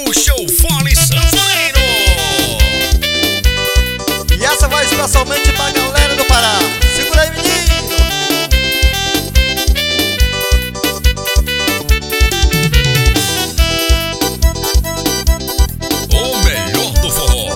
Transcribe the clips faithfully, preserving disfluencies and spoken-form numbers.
o show Fole Sanfoneiro. E essa vai especialmente pra galera do Pará. Segura aí, menino. O melhor do forró.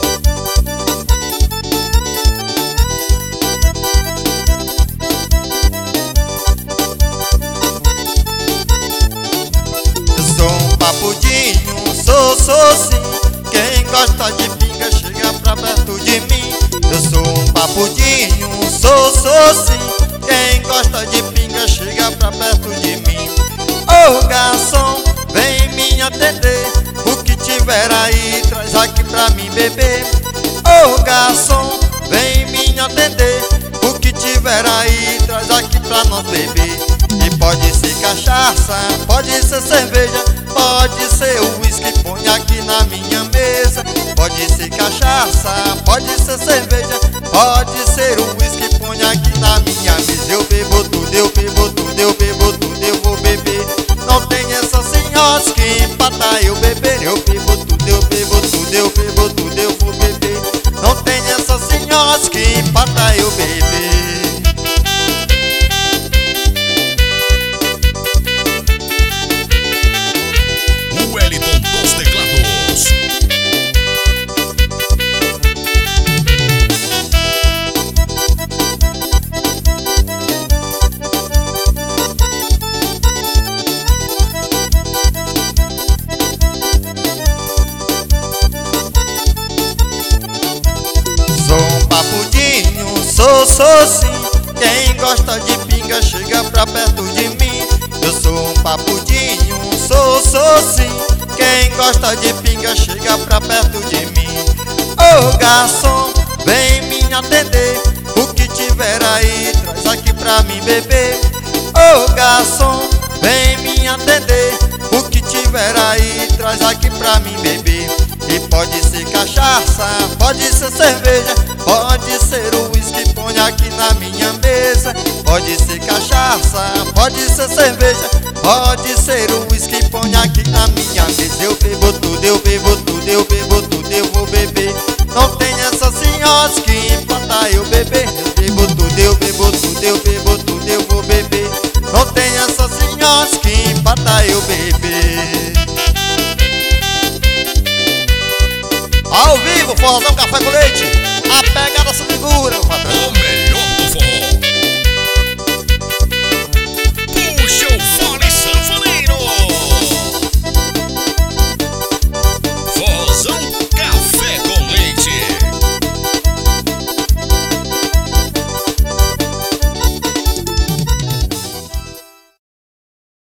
Eu sou um papudinho, sou, sou sim. Quem gosta de pinga chega pra perto de mim. Eu sou um papudinho, sou, sou sim. Quem gosta de pinga chega pra perto de mim. Ô garçom, vem me atender. O que tiver aí, traz aqui pra mim beber. Ô garçom, vem me atender. O que tiver aí, traz aqui pra nós beber. E pode ser cachaça, pode ser cerveja, pode ser o uísque, põe aqui na minha mesa. Pode ser cachaça, pode ser cerveja, pode ser o uísque, põe aqui na minha mesa. Eu bebo tudo, eu bebo tudo, eu bebo tudo, eu vou beber. Não tem essa senhora que empata eu beber. Eu bebo tudo, eu bebo tudo, eu bebo tudo, eu vou beber. Não tem essa senhora que empata eu beber. O Wellington dos teclados. Sou um papudinho, sou, sou sim. Quem gosta de pinga chega pra perto de mim. Eu sou um papudinho, sou, sou sim. Quem gosta de pinga chega pra perto de mim. Ô garçom, vem me atender. O que tiver aí, traz aqui pra mim beber. Ô garçom, vem me atender. O que tiver aí, traz aqui pra mim beber. E pode ser cachaça, pode ser cerveja, pode ser o uísque, põe aqui na minha mesa. Pode ser cachaça, pode ser cerveja, pode ser o uísque, põe aqui na minha mesa. Eu bebo tudo, eu bebo tudo, eu bebo tudo, eu vou beber. Não tem essa senhora que empata eu beber. Eu bebo tudo, eu bebo tudo, eu bebo tudo, eu vou beber. Não tem essa senhora que empata eu beber. Ao vivo, forrozão, café com leite. A pegada se segura, meu patrão.